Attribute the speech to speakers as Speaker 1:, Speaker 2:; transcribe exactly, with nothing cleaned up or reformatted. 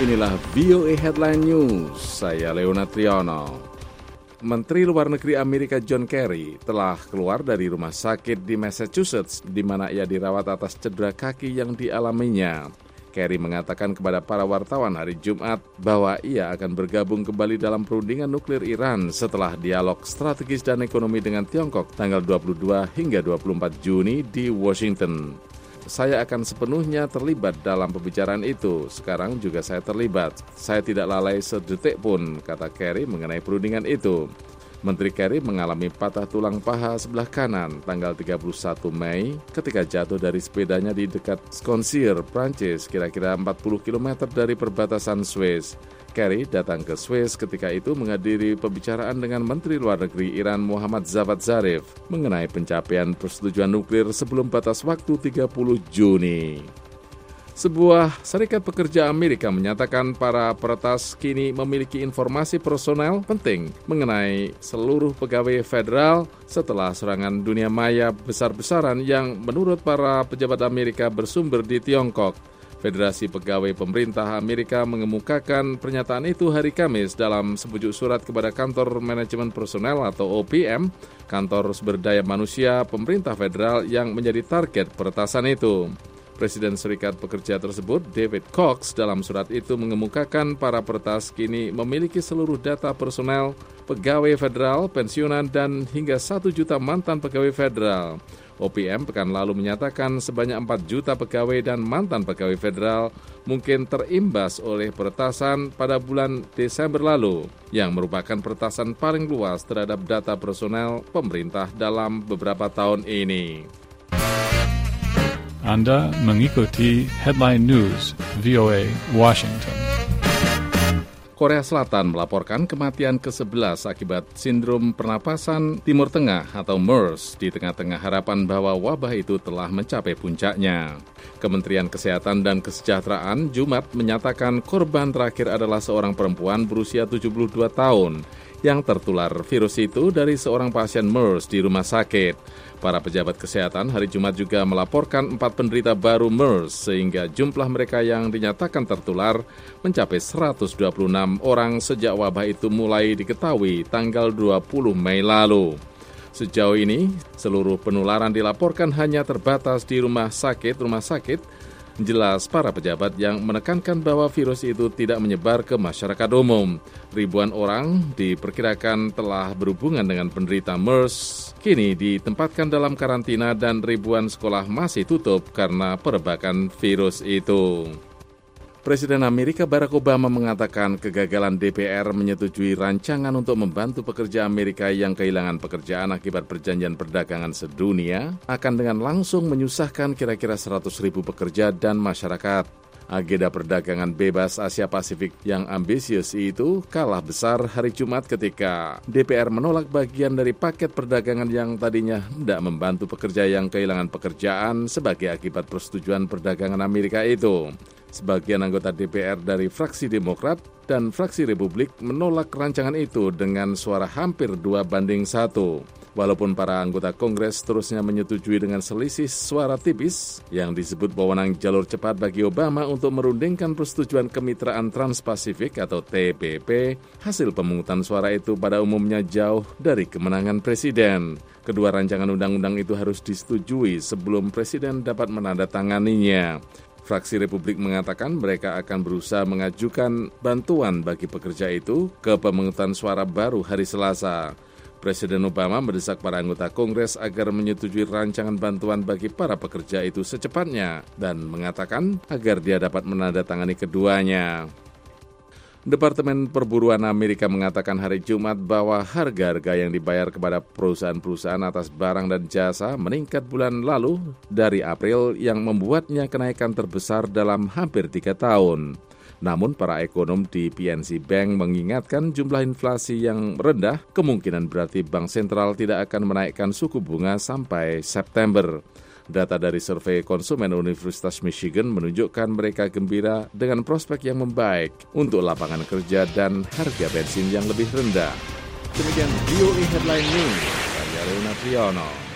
Speaker 1: Inilah V O A Headline News, saya Leonard Triono. Menteri Luar Negeri Amerika John Kerry telah keluar dari rumah sakit di Massachusetts di mana ia dirawat atas cedera kaki yang dialaminya. Kerry mengatakan kepada para wartawan hari Jumat bahwa ia akan bergabung kembali dalam perundingan nuklir Iran setelah dialog strategis dan ekonomi dengan Tiongkok tanggal dua puluh dua hingga dua puluh empat Juni di Washington. Saya akan sepenuhnya terlibat dalam pembicaraan itu. Sekarang juga saya terlibat. Saya tidak lalai sedetik pun, kata Kerry mengenai perundingan itu. Menteri Kerry mengalami patah tulang paha sebelah kanan tanggal tiga puluh satu Mei ketika jatuh dari sepedanya di dekat Sconsier, Prancis, kira-kira empat puluh kilometer dari perbatasan Swiss. Kerry datang ke Swiss ketika itu menghadiri pembicaraan dengan Menteri Luar Negeri Iran Muhammad Javad Zarif mengenai pencapaian persetujuan nuklir sebelum batas waktu tiga puluh Juni. Sebuah serikat pekerja Amerika menyatakan para peretas kini memiliki informasi personel penting mengenai seluruh pegawai federal setelah serangan dunia maya besar-besaran yang menurut para pejabat Amerika bersumber di Tiongkok. Federasi Pegawai Pemerintah Amerika mengemukakan pernyataan itu hari Kamis dalam sebujuk surat kepada Kantor Manajemen Personel atau O P M, kantor sumber daya manusia pemerintah federal yang menjadi target peretasan itu. Presiden Serikat Pekerja tersebut, David Cox, dalam surat itu mengemukakan para peretas kini memiliki seluruh data personel, pegawai federal, pensiunan, dan hingga satu juta mantan pegawai federal. O P M pekan lalu menyatakan sebanyak empat juta pegawai dan mantan pegawai federal mungkin terimbas oleh peretasan pada bulan Desember lalu, yang merupakan peretasan paling luas terhadap data personel pemerintah dalam beberapa tahun ini.
Speaker 2: Anda mengikuti Headline News V O A Washington.
Speaker 1: Korea Selatan melaporkan kematian kesebelas akibat sindrom pernapasan Timur Tengah atau MERS di tengah-tengah harapan bahwa wabah itu telah mencapai puncaknya. Kementerian Kesehatan dan Kesejahteraan Jumat menyatakan korban terakhir adalah seorang perempuan berusia tujuh puluh dua tahun yang tertular virus itu dari seorang pasien MERS di rumah sakit. Para pejabat kesehatan hari Jumat juga melaporkan empat penderita baru MERS sehingga jumlah mereka yang dinyatakan tertular mencapai seratus dua puluh enam orang sejak wabah itu mulai diketahui tanggal dua puluh Mei lalu. Sejauh ini, seluruh penularan dilaporkan hanya terbatas di rumah sakit-rumah sakit. Jelas para pejabat yang menekankan bahwa virus itu tidak menyebar ke masyarakat umum. Ribuan orang diperkirakan telah berhubungan dengan penderita MERS, kini ditempatkan dalam karantina dan ribuan sekolah masih tutup karena perebakan virus itu. Presiden Amerika Barack Obama mengatakan kegagalan D P R menyetujui rancangan untuk membantu pekerja Amerika yang kehilangan pekerjaan akibat perjanjian perdagangan sedunia akan dengan langsung menyusahkan kira-kira seratus ribu pekerja dan masyarakat. Agenda perdagangan bebas Asia Pasifik yang ambisius itu kalah besar hari Jumat ketika D P R menolak bagian dari paket perdagangan yang tadinya hendak membantu pekerja yang kehilangan pekerjaan sebagai akibat persetujuan perdagangan Amerika itu. Sebagian anggota D P R dari fraksi Demokrat dan fraksi Republik menolak rancangan itu dengan suara hampir dua banding satu. Walaupun para anggota Kongres terusnya menyetujui dengan selisih suara tipis yang disebut wewenang jalur cepat bagi Obama untuk merundingkan persetujuan kemitraan Trans-Pasifik atau T P P, hasil pemungutan suara itu pada umumnya jauh dari kemenangan presiden. Kedua rancangan undang-undang itu harus disetujui sebelum presiden dapat menandatanganinya. Fraksi Republik mengatakan mereka akan berusaha mengajukan bantuan bagi pekerja itu ke pemungutan suara baru hari Selasa. Presiden Obama mendesak para anggota Kongres agar menyetujui rancangan bantuan bagi para pekerja itu secepatnya dan mengatakan agar dia dapat menandatangani keduanya. Departemen Perburuan Amerika mengatakan hari Jumat bahwa harga-harga yang dibayar kepada perusahaan-perusahaan atas barang dan jasa meningkat bulan lalu dari April yang membuatnya kenaikan terbesar dalam hampir tiga tahun. Namun para ekonom di P N C Bank mengingatkan jumlah inflasi yang rendah kemungkinan berarti Bank Sentral tidak akan menaikkan suku bunga sampai September. Data dari survei konsumen Universitas Michigan menunjukkan mereka gembira dengan prospek yang membaik untuk lapangan kerja dan harga bensin yang lebih rendah. Demikian V O A Headline News, saya Leonard Triono.